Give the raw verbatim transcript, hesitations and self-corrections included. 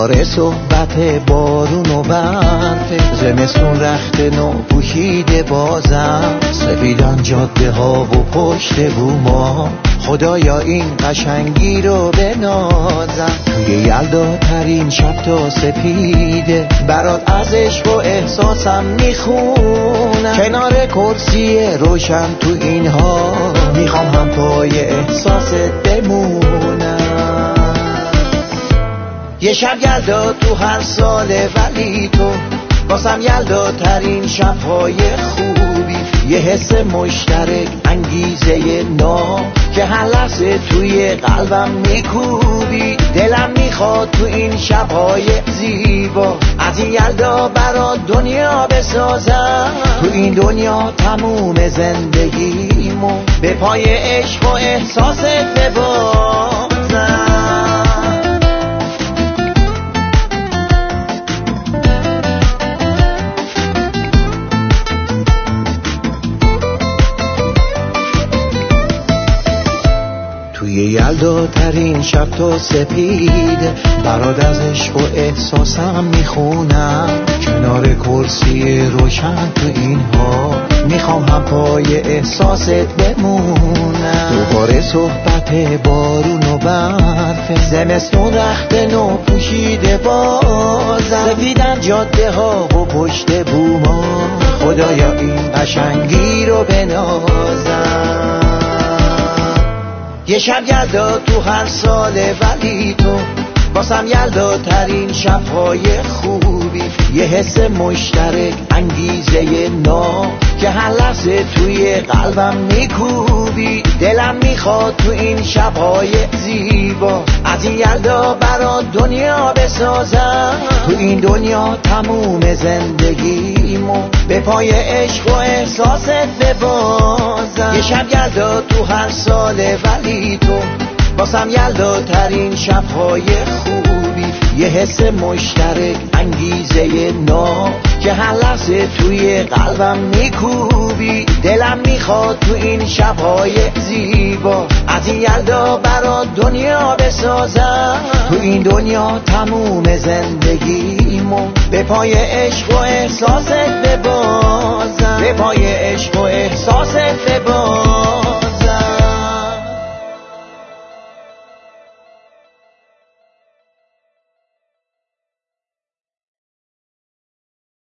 دوباره صحبت بارون و برف، زمستون رخت نو پوشیده بازم، سفیدن جاده ها و پشت بوما، خدایا این قشنگی رو بنازم. توی یلدا ترین شب تا سپیده، برات از عشق و احساسم میخونم، کنار کرسی روشن تو اینها، میخوام هم پای احساست بمونم. یه شب یلدا تو هر ساله، ولی تو واسم یلدا ترین شبهای خوبی، یه حس مشترک انگیزه نو که هر لحظه توی قلبم میکوبی. دلم میخواد تو این شبهای زیبا از این یلدا برات دنیا بسازم، تو این دنیا تموم زندگیمو به پای عشق و احساست ببازم. توی یلدا ترین شب تا سپیده، برات از عشق و احساسم میخونم، کنار کرسی روشن تو اینها، میخوام هم پای احساست بمونم. دوباره صحبت بارون و برف، زمستون رخت نو پوشیده بازم، سفیدن جاده ها و پشت بوما، خدایا این قشنگی رو بنازم. یه شب یلدا تو هر ساله، ولی تو واسم یلدا ترین شبهای خوبی، یه حس مشترک انگیزه نو که هر لحظه توی قلبم میکوبی. دلم میخواد تو این شبهای زیبا از این یلدا برات دنیا بسازم، تو این دنیا تموم زندگیمو به پای عشق و احساست ببازم. یه شب یلدا تو هر ساله، ولی تو واسم یلدا ترین شبهای خوبی، یه حس مشترک انگیزه نو که هر لحظه توی قلبم میکوبی. دلم میخواد تو این شبهای زیبا از این یلدا برات دنیا بسازم، تو این دنیا تموم زندگیمو به پای عشق و احساست ببازم، به پای عشق و احساست ببازم.